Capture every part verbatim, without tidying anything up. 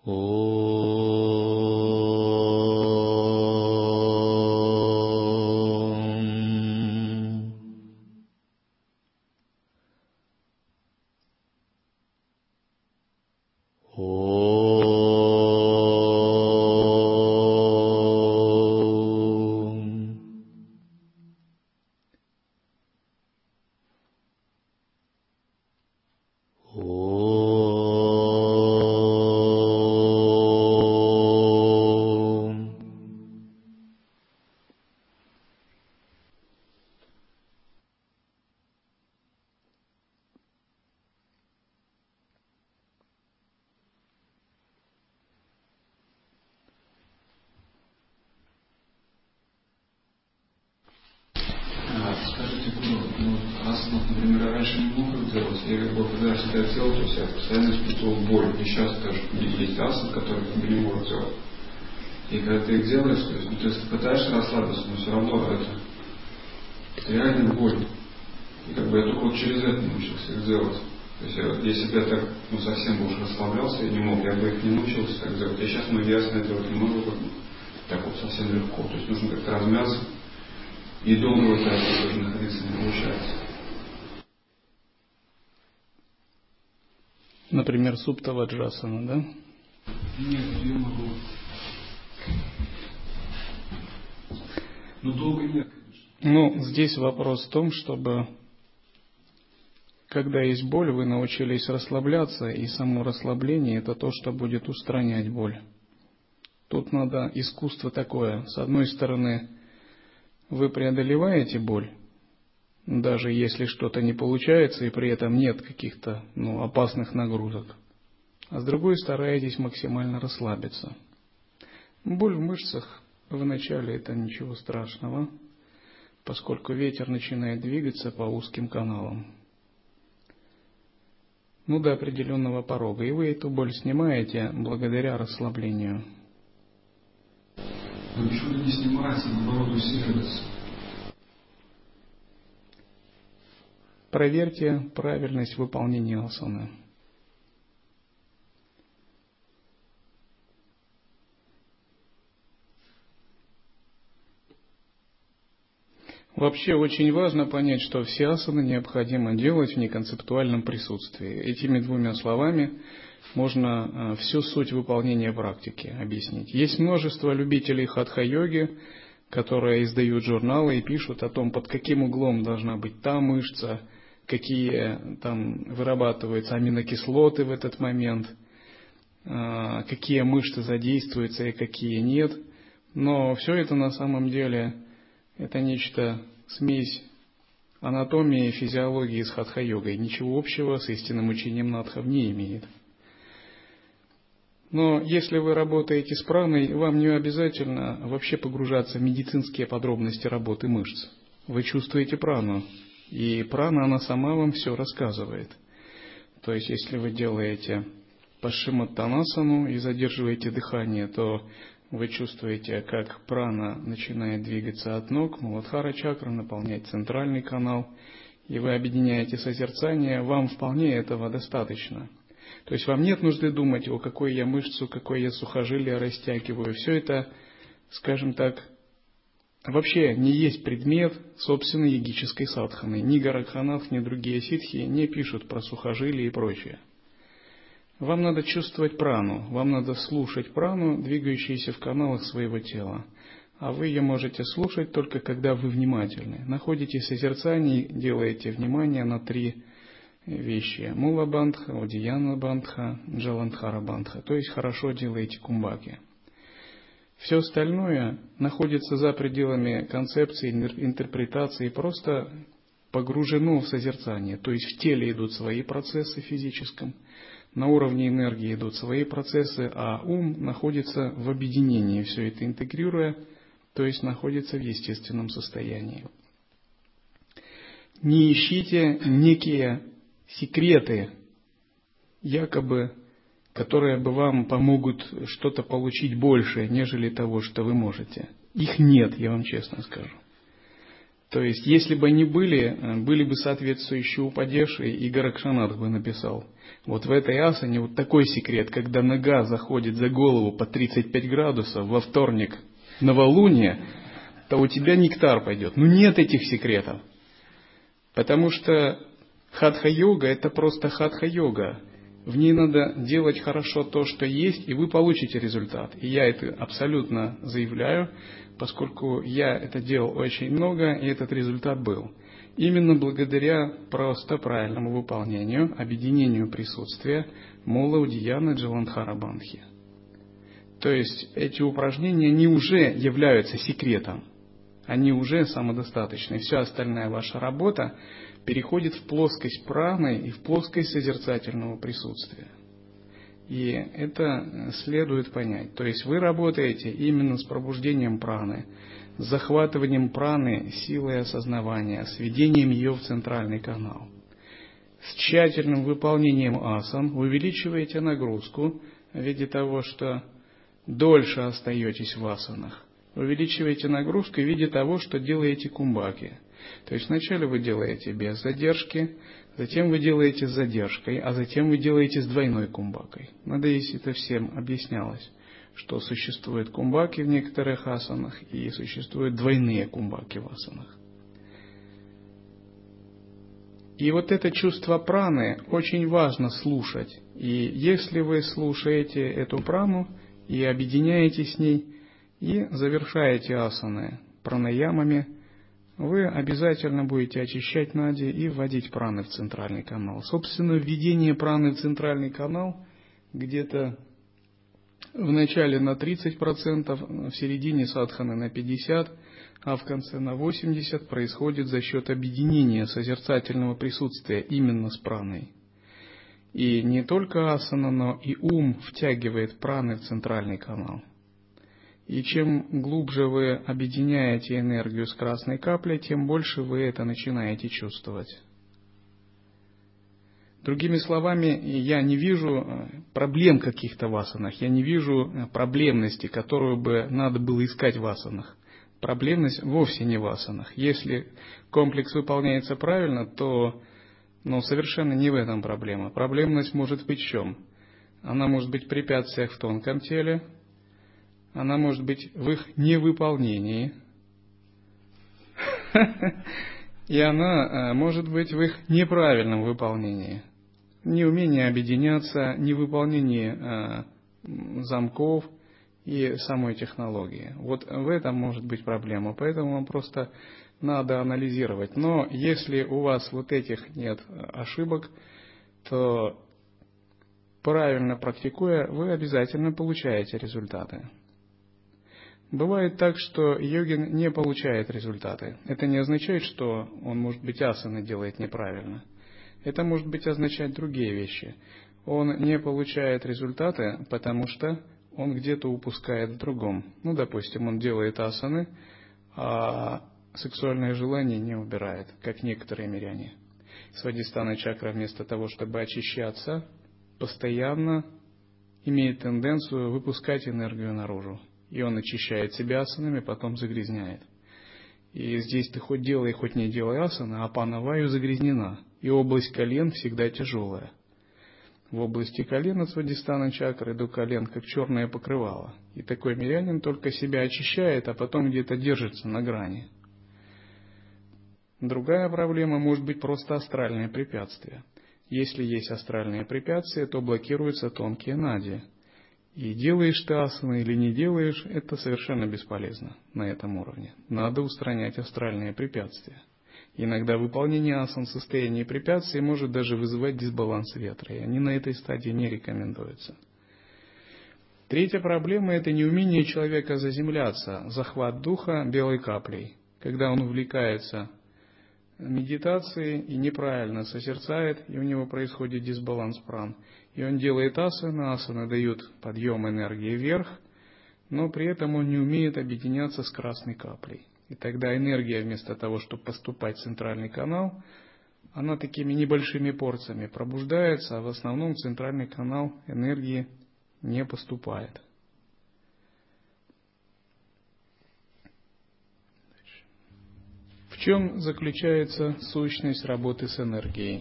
Скажите, Гуру, ну, раз, например, я раньше не мог их делать, я как бы, когда всегда делал, то есть я постоянно испытывал боль. И сейчас тоже есть асан, который как бы не может делать. И когда ты их делаешь, то есть, ну, ты пытаешься расслабиться, но все равно это, это реально боль. И как бы я только вот через это научился их делать. То есть, я, если бы я так ну, совсем бы уж расслаблялся, я не мог, я бы их не научился так делать. Я сейчас много ясно делать не могу, как бы, так вот совсем легко. То есть нужно как-то размяться. И долго в этой тоже находиться не получается. Например, супта ваджрасана, да? Нет, я могу. Но долго нет, конечно. Ну, здесь вопрос в том, чтобы, когда есть боль, вы научились расслабляться, и само расслабление – это то, что будет устранять боль. Тут надо искусство такое. С одной стороны, вы преодолеваете боль, даже если что-то не получается, и при этом нет каких-то ну, опасных нагрузок. А с другой стараетесь максимально расслабиться. Боль в мышцах вначале это ничего страшного, поскольку ветер начинает двигаться по узким каналам. Ну, до определенного порога. И вы эту боль снимаете благодаря расслаблению. Но почему-то не снимается, наоборот усиливается. Проверьте правильность выполнения асаны. Вообще очень важно понять, что все асаны необходимо делать в неконцептуальном присутствии. Этими двумя словами можно всю суть выполнения практики объяснить. Есть множество любителей хатха-йоги, которые издают журналы и пишут о том, под каким углом должна быть та мышца, какие там вырабатываются аминокислоты в этот момент, какие мышцы задействуются и какие нет. Но все это на самом деле это нечто, смесь анатомии и физиологии с хатха-йогой. Ничего общего с истинным учением надхов не имеет. Но если вы работаете с праной, вам не обязательно вообще погружаться в медицинские подробности работы мышц. Вы чувствуете прану, и прана, она сама вам все рассказывает. То есть, если вы делаете пашчиматтанасану и задерживаете дыхание, то вы чувствуете, как прана начинает двигаться от ног, муладхара чакра наполняет центральный канал, и вы объединяете созерцание, вам вполне этого достаточно. То есть вам нет нужды думать, о какой я мышцу, какое я сухожилие растягиваю. Все это, скажем так, вообще не есть предмет собственной йогической садханы. Ни Горакханатх, ни другие ситхи не пишут про сухожилия и прочее. Вам надо чувствовать прану, вам надо слушать прану, двигающуюся в каналах своего тела. А вы ее можете слушать только когда вы внимательны. Находите созерцание, делаете внимание на три вещи. Мула бандха, удияна бандха, джаландхара бандха. То есть хорошо делаете кумбаки. Все остальное находится за пределами концепции, интерпретации, просто погружено в созерцание. То есть в теле идут свои процессы физическом, на уровне энергии идут свои процессы, а ум находится в объединении, все это интегрируя, то есть находится в естественном состоянии. Не ищите некие секреты, якобы, которые бы вам помогут что-то получить больше, нежели того, что вы можете. Их нет, я вам честно скажу. То есть, если бы они были, были бы соответствующие упадеши, и Горакшанат бы написал. Вот в этой асане вот такой секрет, когда нога заходит за голову по тридцать пять градусов во вторник новолуние, то у тебя нектар пойдет. Но нет этих секретов. Потому что хатха-йога – это просто хатха-йога. В ней надо делать хорошо то, что есть, и вы получите результат. И я это абсолютно заявляю, поскольку я это делал очень много, и этот результат был. Именно благодаря просто правильному выполнению, объединению присутствия Мула Удияна Джаландхара Бандхи. То есть эти упражнения, они уже являются секретом. Они уже самодостаточны. Вся остальная ваша работа переходит в плоскость праны и в плоскость созерцательного присутствия. И это следует понять. То есть вы работаете именно с пробуждением праны, с захватыванием праны силой осознавания, с введением ее в центральный канал. С тщательным выполнением асан увеличиваете нагрузку в виде того, что дольше остаетесь в асанах. Увеличиваете нагрузку в виде того, что делаете кумбаки. То есть вначале вы делаете без задержки, затем вы делаете с задержкой, а затем вы делаете с двойной кумбакой. Надеюсь, это всем объяснялось, что существуют кумбаки в некоторых асанах и существуют двойные кумбаки в асанах. И вот это чувство праны очень важно слушать. И если вы слушаете эту прану и объединяете с ней, и завершаете асаны пранаямами, вы обязательно будете очищать нади и вводить праны в центральный канал. Собственно, введение праны в центральный канал где-то в начале на тридцать процентов, в середине садханы на пятьдесят процентов, а в конце на восемьдесят процентов происходит за счет объединения созерцательного присутствия именно с праной. И не только асана, но и ум втягивает праны в центральный канал. И чем глубже вы объединяете энергию с красной каплей, тем больше вы это начинаете чувствовать. Другими словами, я не вижу проблем каких-то в асанах, я не вижу проблемности, которую бы надо было искать в асанах. Проблемность вовсе не в асанах. Если комплекс выполняется правильно, то ну, совершенно не в этом проблема. Проблемность может быть в чем? Она может быть в препятствиях в тонком теле, она может быть в их невыполнении, и она может быть в их неправильном выполнении. Неумение объединяться, невыполнение замков и самой технологии. Вот в этом может быть проблема, поэтому вам просто надо анализировать. Но если у вас вот этих нет ошибок, то правильно практикуя, вы обязательно получаете результаты. Бывает так, что йогин не получает результаты. Это не означает, что он, может быть, асаны делает неправильно. Это может быть означать другие вещи. Он не получает результаты, потому что он где-то упускает в другом. Ну, допустим, он делает асаны, а сексуальное желание не убирает, как некоторые миряне. Свадхистхана чакра вместо того, чтобы очищаться, постоянно имеет тенденцию выпускать энергию наружу. И он очищает себя асанами, потом загрязняет. И здесь ты хоть делай, хоть не делай асаны, а апана-ваю загрязнена. И область колен всегда тяжелая. В области колен от свадхистхана чакры до колен, как черное покрывало. И такой мирянин только себя очищает, а потом где-то держится на грани. Другая проблема может быть просто астральное препятствие. Если есть астральные препятствия, то блокируются тонкие нади. И делаешь ты асаны или не делаешь, это совершенно бесполезно на этом уровне. Надо устранять астральные препятствия. Иногда выполнение асан в состоянии препятствий может даже вызывать дисбаланс ветра, и они на этой стадии не рекомендуются. Третья проблема – это неумение человека заземляться, захват духа белой каплей. Когда он увлекается медитацией и неправильно созерцает, и у него происходит дисбаланс пран. И он делает асаны, асаны дают подъем энергии вверх, но при этом он не умеет объединяться с красной каплей. И тогда энергия, вместо того, чтобы поступать в центральный канал, она такими небольшими порциями пробуждается, а в основном в центральный канал энергии не поступает. В чем заключается сущность работы с энергией?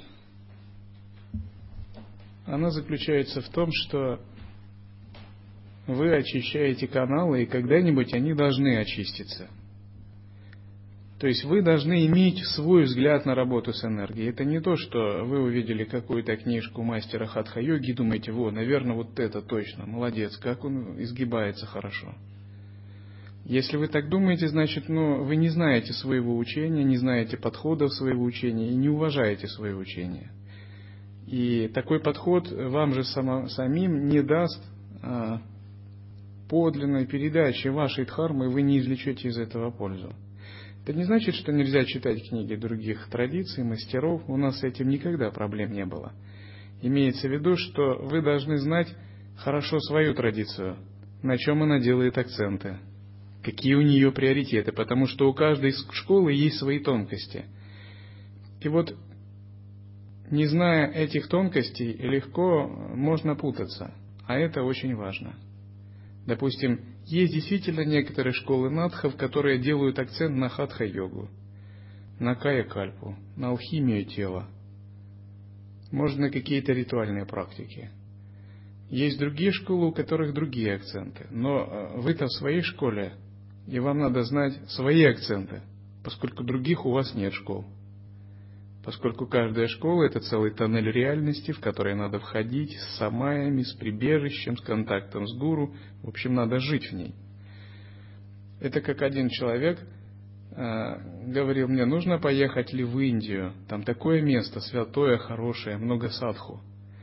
Она заключается в том, что вы очищаете каналы, и когда-нибудь они должны очиститься. То есть вы должны иметь свой взгляд на работу с энергией. Это не то, что вы увидели какую-то книжку мастера хатха-йоги и думаете: во, наверное, вот это точно, молодец, как он изгибается хорошо. Если вы так думаете, значит, ну, вы не знаете своего учения, не знаете подходов своего учения и не уважаете свое учение. И такой подход вам же само, самим не даст а, подлинной передачи вашей дхармы, и вы не извлечете из этого пользу. Это не значит, что нельзя читать книги других традиций, мастеров. У нас с этим никогда проблем не было. Имеется в виду, что вы должны знать хорошо свою традицию, на чем она делает акценты, какие у нее приоритеты, потому что у каждой школы есть свои тонкости. И вот, не зная этих тонкостей, легко можно путаться, а это очень важно. Допустим, есть действительно некоторые школы надхов, которые делают акцент на хатха-йогу, на кая-кальпу, на алхимию тела, может, на какие-то ритуальные практики. Есть другие школы, у которых другие акценты, но вы-то в своей школе, и вам надо знать свои акценты, поскольку других у вас нет школ. Поскольку каждая школа – это целый тоннель реальности, в который надо входить с самаями, с прибежищем, с контактом с гуру. В общем, надо жить в ней. Это как один человек э, говорил мне: нужно поехать ли в Индию, там такое место святое, хорошее, много садху.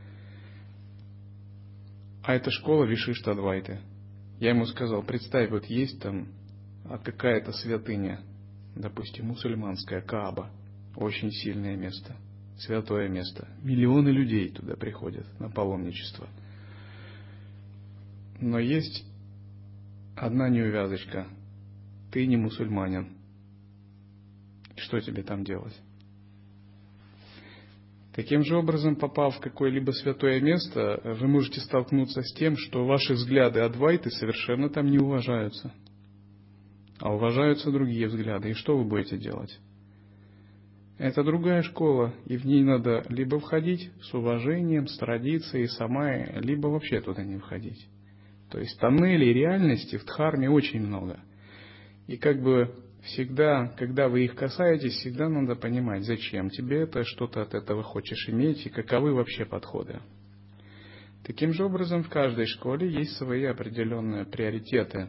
А это школа Вишиштадвайты. Я ему сказал: представь, вот есть там какая-то святыня, допустим, мусульманская Кааба. Очень сильное место, святое место. Миллионы людей туда приходят на паломничество. Но есть одна неувязочка. Ты не мусульманин. Что тебе там делать? Таким же образом, попав в какое-либо святое место, вы можете столкнуться с тем, что ваши взгляды адвайты совершенно там не уважаются. А уважаются другие взгляды. И что вы будете делать? Это другая школа, и в ней надо либо входить с уважением, с традицией, самай, либо вообще туда не входить. То есть тоннелей реальности в дхарме очень много. И как бы всегда, когда вы их касаетесь, всегда надо понимать, зачем тебе это, что ты от этого хочешь иметь, и каковы вообще подходы. Таким же образом, в каждой школе есть свои определенные приоритеты.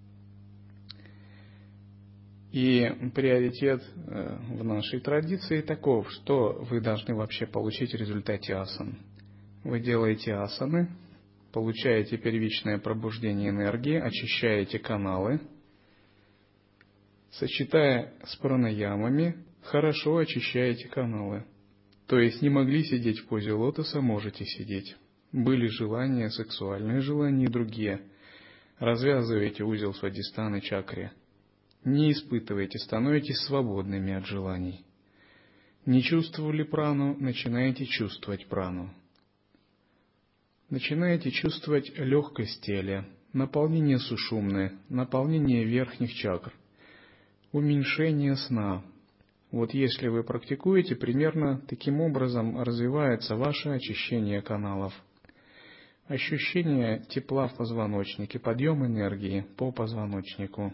И приоритет в нашей традиции таков, что вы должны вообще получить в результате асан. Вы делаете асаны, получаете первичное пробуждение энергии, очищаете каналы, сочетая с пранаямами, хорошо очищаете каналы. То есть не могли сидеть в позе лотоса, можете сидеть. Были желания, сексуальные желания и другие. Развязываете узел свадистханы чакры. Не испытывайте, становитесь свободными от желаний. Не чувствовали прану, начинаете чувствовать прану. Начинаете чувствовать легкость тела, наполнение сушумны, наполнение верхних чакр, уменьшение сна. Вот если вы практикуете, примерно таким образом развивается ваше очищение каналов. Ощущение тепла в позвоночнике, подъем энергии по позвоночнику.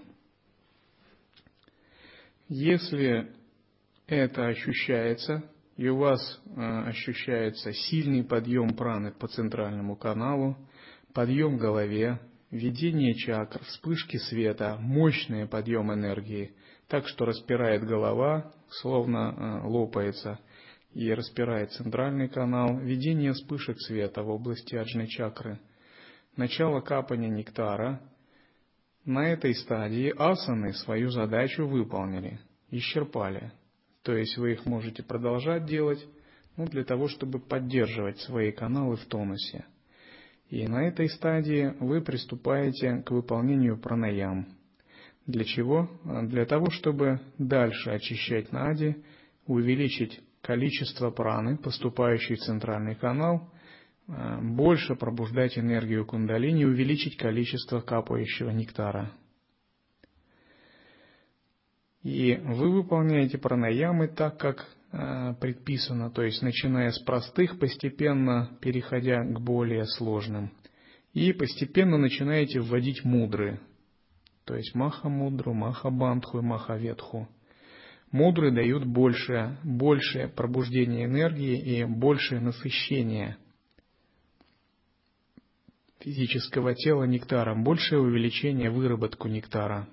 Если это ощущается, и у вас э, ощущается сильный подъем праны по центральному каналу, подъем в голове, видение чакр, вспышки света, мощный подъем энергии, так что распирает голова, словно э, лопается, и распирает центральный канал, видение вспышек света в области аджны чакры, начало капания нектара. На этой стадии асаны свою задачу выполнили, исчерпали. То есть вы их можете продолжать делать, ну, для того, чтобы поддерживать свои каналы в тонусе. И на этой стадии вы приступаете к выполнению пранаям. Для чего? Для того, чтобы дальше очищать нади, увеличить количество праны, поступающей в центральный канал, больше пробуждать энергию кундалини, увеличить количество капающего нектара. И вы выполняете пранаямы так, как э, предписано, то есть начиная с простых, постепенно переходя к более сложным. И постепенно начинаете вводить мудры, то есть маха-мудру, маха-бандху и маха-ветху. Мудры дают больше, большее пробуждение энергии и большее насыщение физического тела нектаром, большее увеличение выработку нектара.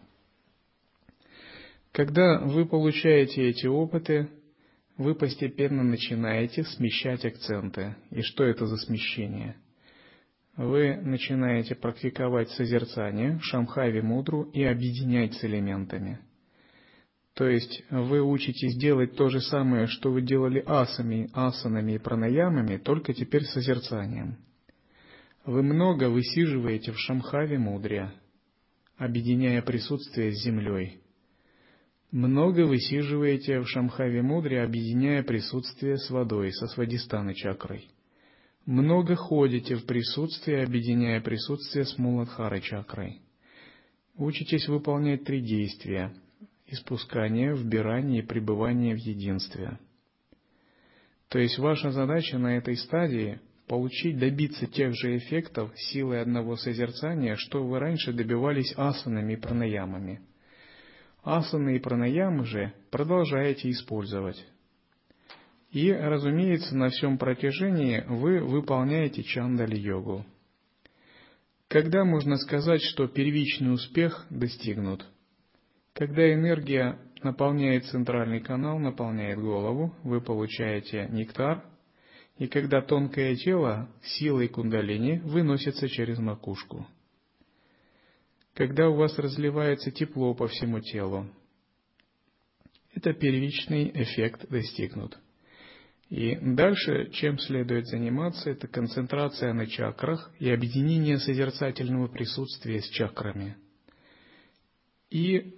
Когда вы получаете эти опыты, вы постепенно начинаете смещать акценты. И что это за смещение? Вы начинаете практиковать созерцание, шамхави мудру и объединять с элементами. То есть вы учитесь делать то же самое, что вы делали асами, асанами и пранаямами, только теперь созерцанием. Вы много высиживаете в шамхави мудре, объединяя присутствие с землей. Много высиживаете в шамхави мудре, объединяя присутствие с водой, со свадистхана чакрой. Много ходите в присутствии, объединяя присутствие с муладхара чакрой. Учитесь выполнять три действия: испускание, вбирание и пребывание в единстве. То есть ваша задача на этой стадии — получить, добиться тех же эффектов силой одного созерцания, что вы раньше добивались асанами и пранаямами. Асаны и пранаямы же продолжаете использовать. И, разумеется, на всем протяжении вы выполняете чандали-йогу. Когда можно сказать, что первичный успех достигнут? Когда энергия наполняет центральный канал, наполняет голову, вы получаете нектар, и когда тонкое тело силой кундалини выносится через макушку. Когда у вас разливается тепло по всему телу, это первичный эффект достигнут. И дальше, чем следует заниматься, это концентрация на чакрах и объединение созерцательного присутствия с чакрами. И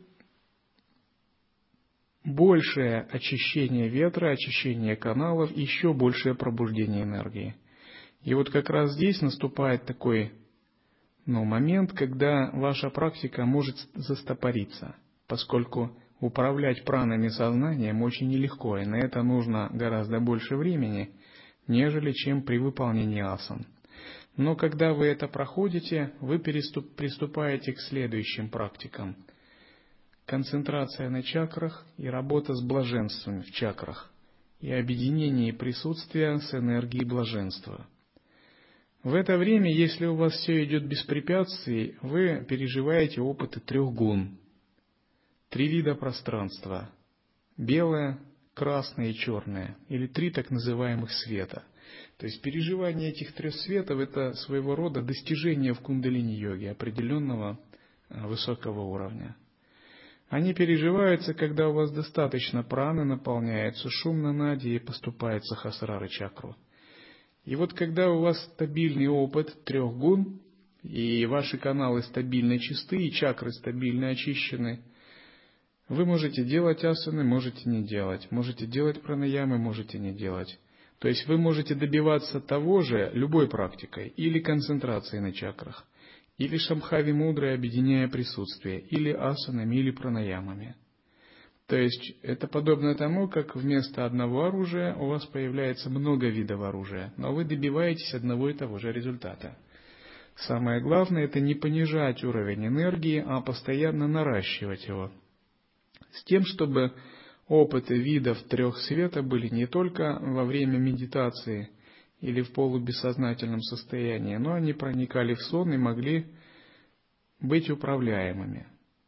большее очищение ветра, очищение каналов, еще большее пробуждение энергии. И вот как раз здесь наступает такой ну, момент, когда ваша практика может застопориться, поскольку управлять пранами сознанием очень нелегко, и на это нужно гораздо больше времени, нежели чем при выполнении асан. Но когда вы это проходите, вы переступ, приступаете к следующим практикам. Концентрация на чакрах и работа с блаженством в чакрах, и объединение присутствия с энергией блаженства. В это время, если у вас все идет без препятствий, вы переживаете опыты трех гун. Три вида пространства – белое, красное и черное, или три так называемых света. То есть переживание этих трех светов – это своего рода достижение в кундалини-йоге определенного высокого уровня. Они переживаются, когда у вас достаточно праны, наполняется шумно нади и поступает сахасрара чакру. И вот когда у вас стабильный опыт трех гун, и ваши каналы стабильно чисты, и чакры стабильно очищены, вы можете делать асаны, можете не делать, можете делать пранаямы, можете не делать. То есть вы можете добиваться того же любой практикой, или концентрацией на чакрах, или шамхави мудрой, объединяя присутствие, или асанами, или пранаямами. То есть это подобно тому, как вместо одного оружия у вас появляется много видов оружия, но вы добиваетесь одного и того же результата. Самое главное — это не понижать уровень энергии, а постоянно наращивать его, с тем, чтобы опыты видов трех света были не только во время медитации или в полубессознательном состоянии, но они проникали в сон и могли быть управляемыми.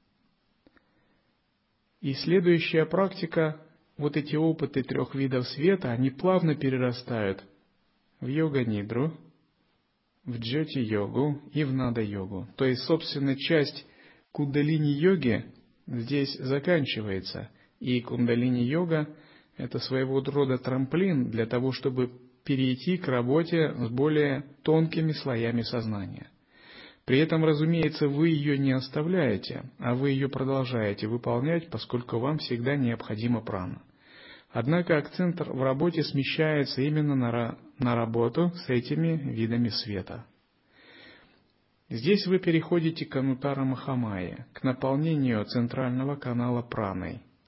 И следующая практика, вот эти опыты трех видов света, они плавно перерастают в йога-нидру, в джьоти-йогу и в нада-йогу. То есть, собственно, часть кундалини-йоги здесь заканчивается. И кундалини-йога – это своего рода трамплин для того, чтобы перейти к работе с более тонкими слоями сознания. При этом, разумеется, вы ее не оставляете, а вы ее продолжаете выполнять, поскольку вам всегда необходима прана. Однако акцент в работе смещается именно на, на работу с этими видами света. Здесь вы переходите к анутара махамайи, к наполнению центрального канала праной,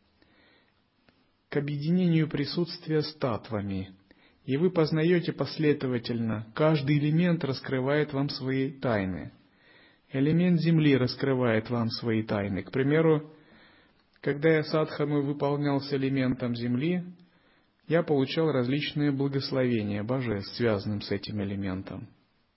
к объединению присутствия с татвами, и вы познаете последовательно, каждый элемент раскрывает вам свои тайны. Элемент Земли раскрывает вам свои тайны. К примеру, когда я садхану выполнял с элементом Земли, я получал различные благословения божеств, связанным с этим элементом.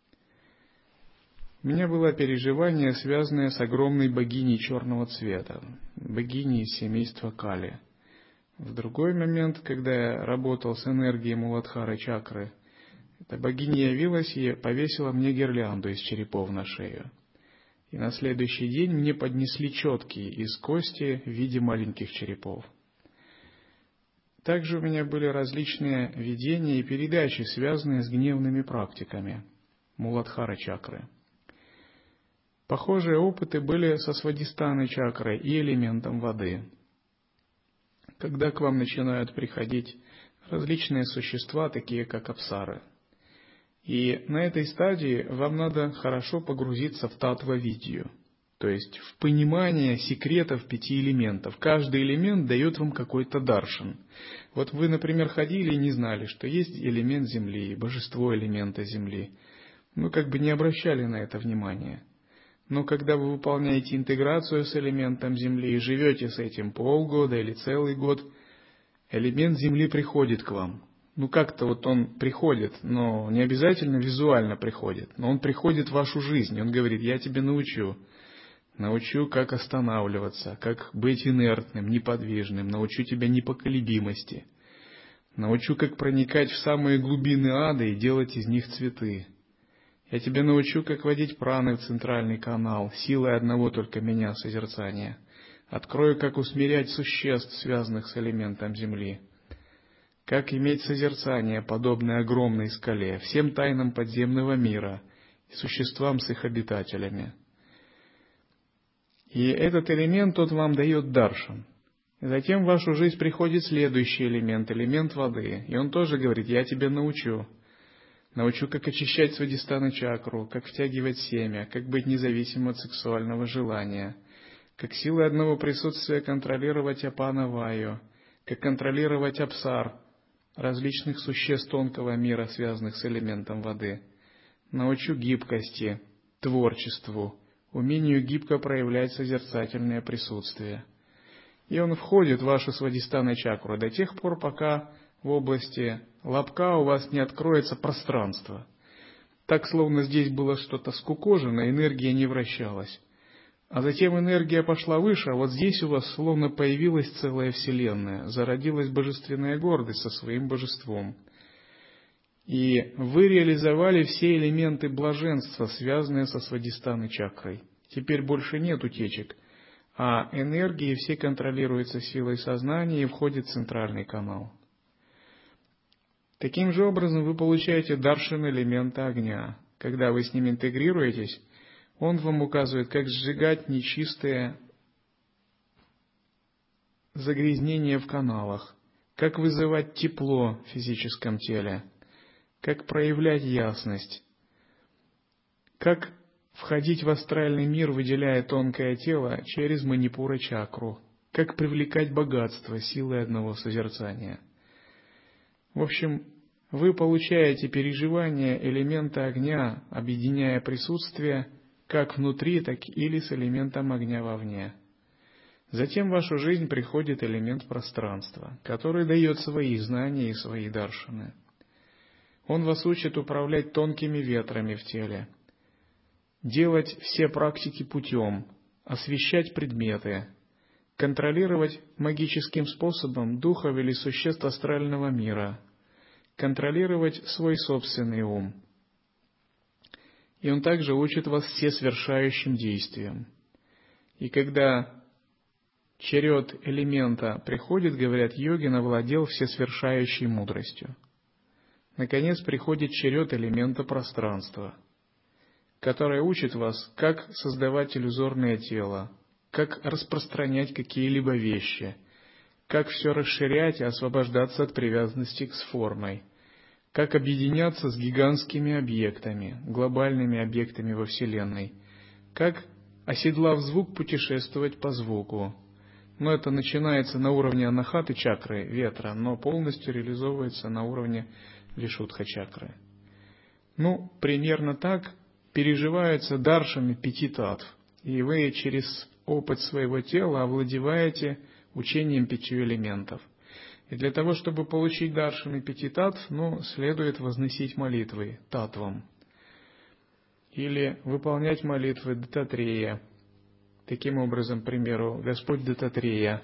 У меня было переживание, связанное с огромной богиней черного цвета, богиней из семейства Кали. В другой момент, когда я работал с энергией Муладхары чакры, эта богиня явилась и повесила мне гирлянду из черепов на шею. И на следующий день мне поднесли четки из кости в виде маленьких черепов. Также у меня были различные видения и передачи, связанные с гневными практиками Муладхара чакры. Похожие опыты были со Свадхистханой чакрой и элементом воды. Когда к вам начинают приходить различные существа, такие как апсары. И на этой стадии вам надо хорошо погрузиться в таттва-видью, то есть в понимание секретов пяти элементов. Каждый элемент дает вам какой-то даршан. Вот вы, например, ходили и не знали, что есть элемент Земли, божество элемента Земли. Вы как бы не обращали на это внимания. Но когда вы выполняете интеграцию с элементом Земли и живете с этим полгода или целый год, элемент Земли приходит к вам. Ну как-то вот он приходит, но не обязательно визуально приходит, но он приходит в вашу жизнь, он говорит: я тебе научу. Научу, как останавливаться, как быть инертным, неподвижным, научу тебя непоколебимости. Научу, как проникать в самые глубины ада и делать из них цветы. Я тебя научу, как водить праны в центральный канал, силой одного только меня созерцания. Открою, как усмирять существ, связанных с элементом Земли. Как иметь созерцание, подобное огромной скале, всем тайнам подземного мира и существам с их обитателями. И этот элемент, тот вам дает даршан. И затем в вашу жизнь приходит следующий элемент, элемент воды. И он тоже говорит: я тебя научу. Научу, как очищать свадхистхану чакру, как втягивать семя, как быть независимым от сексуального желания, как силой одного присутствия контролировать апана-ваю, как контролировать апсар, различных существ тонкого мира, связанных с элементом воды. Научу гибкости, творчеству, умению гибко проявлять созерцательное присутствие. И он входит в вашу свадхистхану чакру до тех пор, пока в области лобка у вас не откроется пространство. Так, словно здесь было что-то скукожено, энергия не вращалась. А затем энергия пошла выше, а вот здесь у вас словно появилась целая вселенная, зародилась божественная гордость со своим божеством. И вы реализовали все элементы блаженства, связанные со свадхистханой чакрой. Теперь больше нет утечек, а энергии все контролируются силой сознания и входит в центральный канал. Таким же образом вы получаете даршан элемента огня. Когда вы с ним интегрируетесь, он вам указывает, как сжигать нечистые загрязнения в каналах, как вызывать тепло в физическом теле, как проявлять ясность, как входить в астральный мир, выделяя тонкое тело через манипура-чакру, как привлекать богатство силой одного созерцания. В общем, вы получаете переживание элемента огня, объединяя присутствие как внутри, так или с элементом огня вовне. Затем в вашу жизнь приходит элемент пространства, который дает свои знания и свои даршаны. Он вас учит управлять тонкими ветрами в теле, делать все практики путем, освещать предметы, контролировать магическим способом духов или существ астрального мира, контролировать свой собственный ум. И он также учит вас всесовершающим действиям. И когда черед элемента приходит, говорят, йогин овладел всесовершающей мудростью. Наконец приходит черед элемента пространства, который учит вас, как создавать иллюзорное тело, как распространять какие-либо вещи, как все расширять и освобождаться от привязанности с формой, как объединяться с гигантскими объектами, глобальными объектами во Вселенной, как, оседлав звук, путешествовать по звуку, Но это начинается на уровне анахаты чакры, ветра, но полностью реализовывается на уровне вишудха чакры. Ну, примерно так переживаются даршами пяти татв. И вы через опыт своего тела овладеваете учением пятью элементов. И для того, чтобы получить даршами пяти татв, ну, следует возносить молитвы татвам. Или выполнять молитвы Дататрея. Таким образом, к примеру, Господь Дататрея.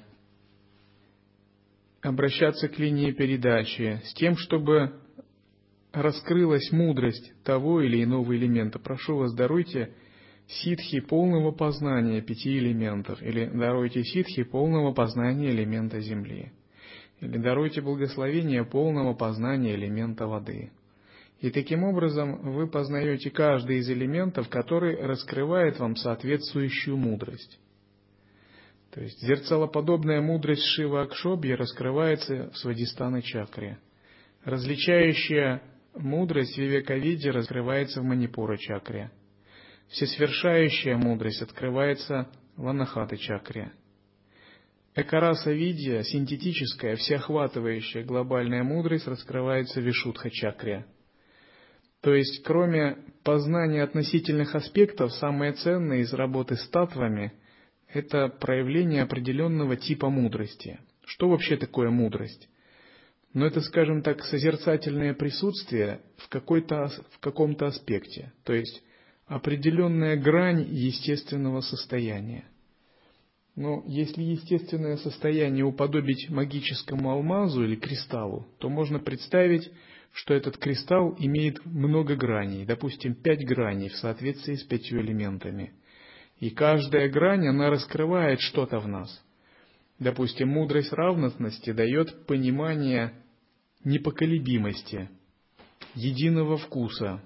Обращаться к линии передачи с тем, чтобы раскрылась мудрость того или иного элемента. Прошу вас, даруйте ситхи полного познания пяти элементов. Или даруйте ситхи полного познания элемента земли. Или даруйте благословение полного познания элемента воды. И таким образом вы познаете каждый из элементов, который раскрывает вам соответствующую мудрость. То есть зеркалоподобная мудрость Шива Акшобхи раскрывается в Свадистхана чакре. Различающая мудрость Вивекавидья раскрывается в Манипура чакре. Всесвершающая мудрость открывается в Анахата чакре. Экараса видья, синтетическая, всеохватывающая глобальная мудрость раскрывается в Вишудха чакре. То есть, кроме познания относительных аспектов, самое ценное из работы с татвами – это проявление определенного типа мудрости. Что вообще такое мудрость? Ну, это, скажем так, созерцательное присутствие в, какой-то, в каком-то аспекте, то есть определенная грань естественного состояния. Но если естественное состояние уподобить магическому алмазу или кристаллу, то можно представить, что этот кристалл имеет много граней, допустим, пять граней в соответствии с пятью элементами. И каждая грань, она раскрывает что-то в нас. Допустим, мудрость равностности дает понимание непоколебимости, единого вкуса.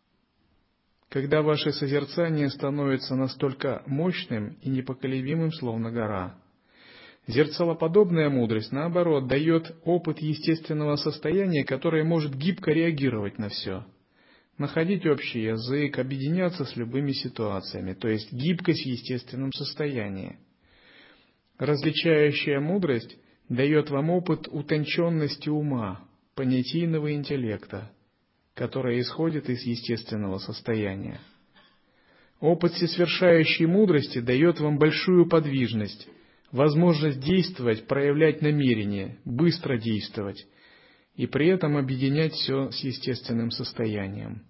Когда ваше созерцание становится настолько мощным и непоколебимым, словно гора. Зеркалоподобная мудрость, наоборот, дает опыт естественного состояния, которое может гибко реагировать на все. Находить общий язык, объединяться с любыми ситуациями, то есть гибкость в естественном состоянии. Различающая мудрость дает вам опыт утонченности ума, понятийного интеллекта, которое исходит из естественного состояния. Опыт всесвершающей мудрости дает вам большую подвижность, возможность действовать, проявлять намерение, быстро действовать, и при этом объединять все с естественным состоянием.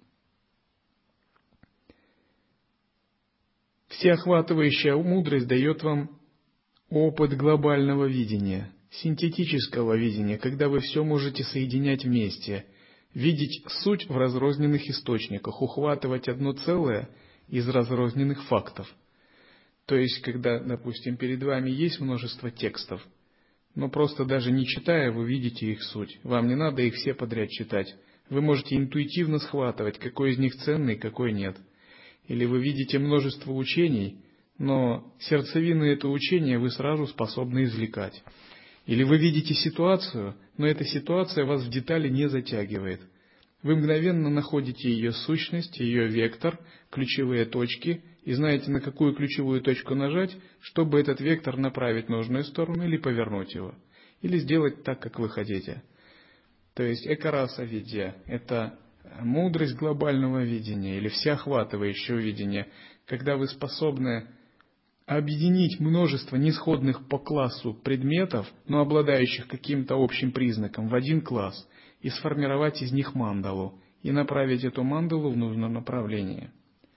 Всеохватывающая мудрость дает вам опыт глобального видения, синтетического видения, когда вы все можете соединять вместе, видеть суть в разрозненных источниках, ухватывать одно целое из разрозненных фактов. То есть, когда, допустим, перед вами есть множество текстов, но просто даже не читая, вы видите их суть. Вам не надо их все подряд читать. Вы можете интуитивно схватывать, какой из них ценный, какой нет. Или вы видите множество учений, но сердцевину этого учения вы сразу способны извлекать. Или вы видите ситуацию, но эта ситуация вас в детали не затягивает. Вы мгновенно находите ее сущность, ее вектор, ключевые точки, и знаете, на какую ключевую точку нажать, чтобы этот вектор направить в нужную сторону или повернуть его, или сделать так, как вы хотите. То есть экараса видья – это мудрость глобального видения или всеохватывающего видения, когда вы способны объединить множество несходных по классу предметов, но обладающих каким-то общим признаком, в один класс, и сформировать из них мандалу, и направить эту мандалу в нужном направлении.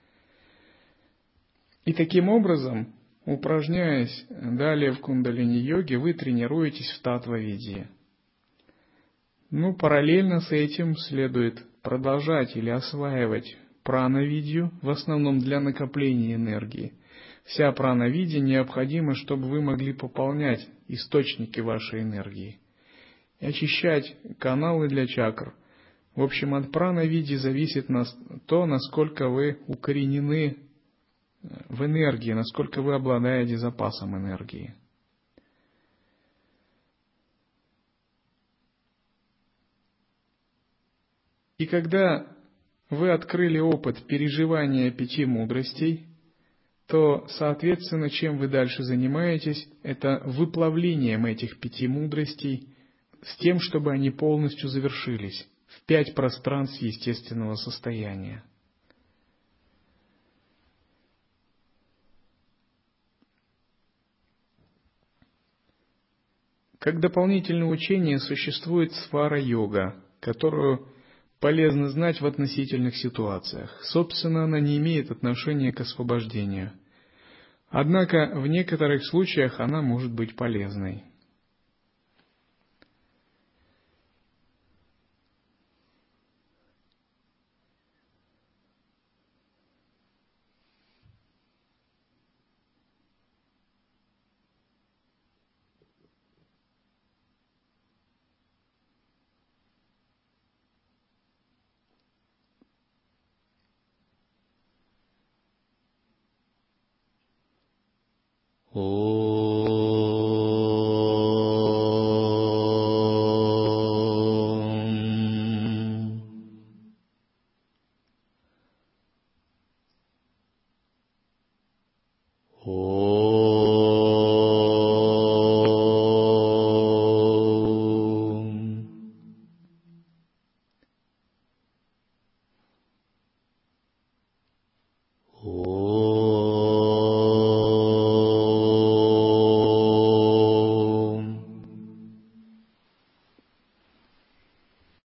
И таким образом, упражняясь далее в кундалини-йоге, вы тренируетесь в татва-видье. Ну, параллельно с этим следует продолжать или осваивать прана-видью, в основном для накопления энергии. Вся прана-видья необходима, чтобы вы могли пополнять источники вашей энергии и очищать каналы для чакр. В общем, от прана-видьи зависит то, насколько вы укоренены в энергии, насколько вы обладаете запасом энергии. И когда вы открыли опыт переживания пяти мудростей, то, соответственно, чем вы дальше занимаетесь, это выплавлением этих пяти мудростей с тем, чтобы они полностью завершились в пять пространств естественного состояния. Как дополнительное учение существует свара-йога, которую полезно знать в относительных ситуациях. Собственно, она не имеет отношения к освобождению. Однако в некоторых случаях она может быть полезной. Oh